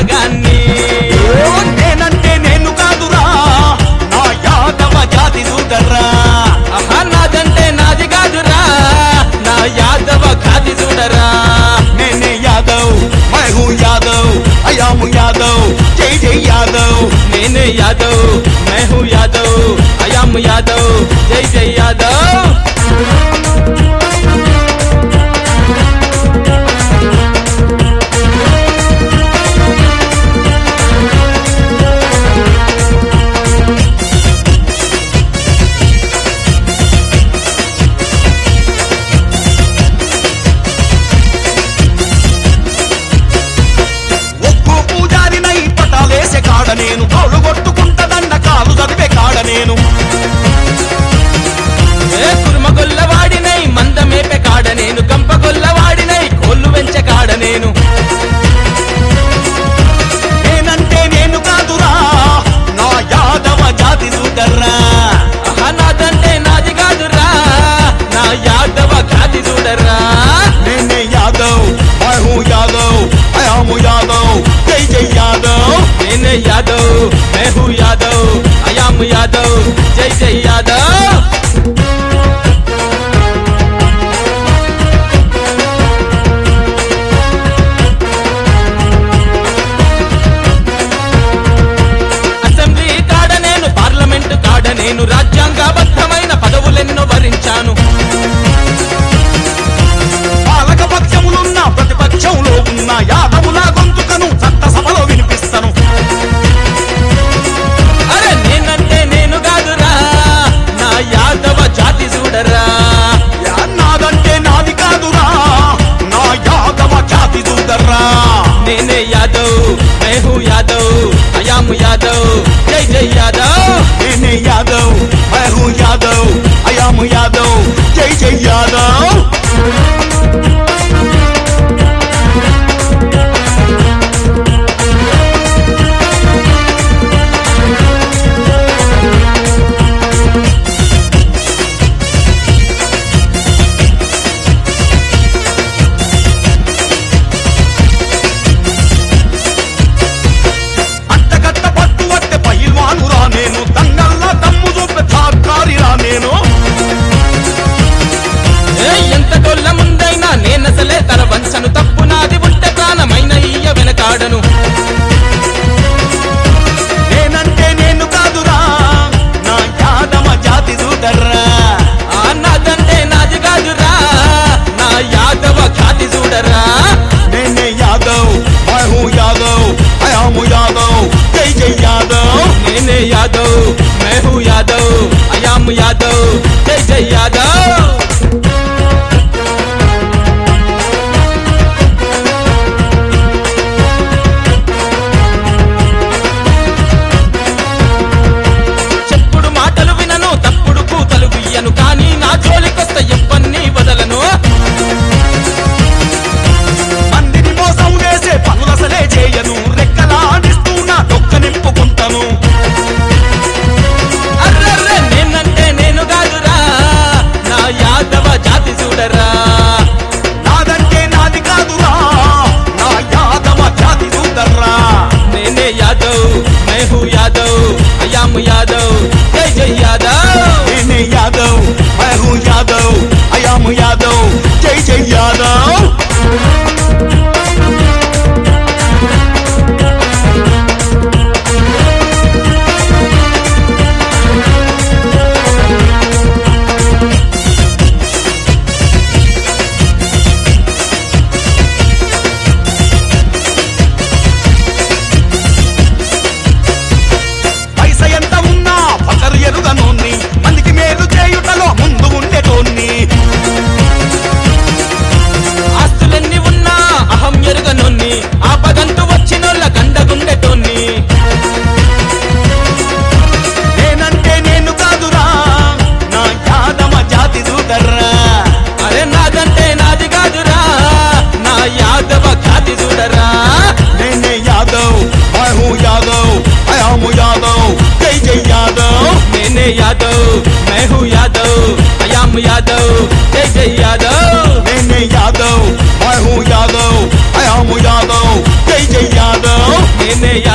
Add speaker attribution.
Speaker 1: బలగాన్ని.
Speaker 2: నేనంటే నేను కాదురా నా యాదవ జాతి చూడరా.
Speaker 1: ఆహా నాదంటే నాది కాదురా నా యాదవ ఖాది చూడరా.
Speaker 2: నేనే యాదవ్ మై హూ యాదవ్ ఐ యామ్ యాదవ్ జై జై యాదవ్.
Speaker 1: నేనే యాదవ్ मैं हूँ यादव I am यादव जय जय यादव.
Speaker 2: ఒక్కో పూజారినై పటాలేసే కాడ నేను కౌలు కొట్టుకుంటదన్న కాలు చదివే కాడ నేను.
Speaker 1: ఏ కుర్మగొల్లవాడినై మందమేపే కాడ నేను కంపగొల్లవాడినై కోళ్ళు వెంచే కాడ నేను.
Speaker 2: నేనంటే నేను కాదురా నా యాదవ జాతి చూడరా.
Speaker 1: ఆహా నాదంటే నాది కాదురా నా యాదవ ఖాది చూడరా.
Speaker 2: నేనే యాదవ్ మై హూ యాదవ్ ఐ యామ్ యాదవ్ జై జై యాదవ్.
Speaker 1: నేనే యాదవ్ मैं हूँ यादव I am यादव जय जय यादव. అసెంబ్లీ కాడ నేను పార్లమెంటు కాడ నేను రాజ్యాంగబద్ధమైన పదవులెన్నో వరించాను.
Speaker 2: పాలక పక్షములున్న ప్రతిపక్షంలో ఉన్న యాదవుల గొంతుకను చట్టసభలో వినిపిస్తను.
Speaker 1: అరే నేనంటే నేను కాదురా నా యాదవ జాతి చూడరా.
Speaker 2: నాదంటే నాది కాదురా నా యాదవ జాతి చూడరా.
Speaker 1: నేనే యాదవ్ मैं हूँ यादव I am यादव जय जय यादव.
Speaker 2: నేనే యాదవ్ మై హూ యాదవ్ ఐ యామ్ యాదవ్ జై జై యాదవ్.
Speaker 1: నేనే